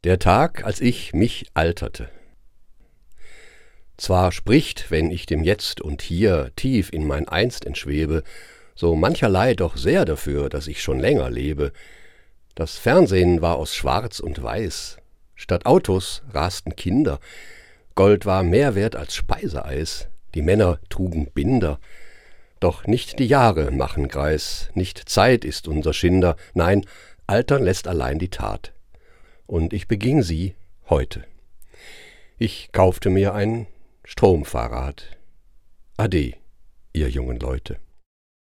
Der Tag, als ich mich alterte. Zwar spricht, wenn ich dem Jetzt und Hier tief in mein Einst entschwebe, so mancherlei doch sehr dafür, dass ich schon länger lebe. Das Fernsehen war aus Schwarz und Weiß, statt Autos rasten Kinder, Gold war mehr wert als Speiseeis, die Männer trugen Binder. Doch nicht die Jahre machen Greis, nicht Zeit ist unser Schinder, nein, altern lässt allein die Tat. Und ich beging sie heute. Ich kaufte mir ein Stromfahrrad. Ade, ihr jungen Leute.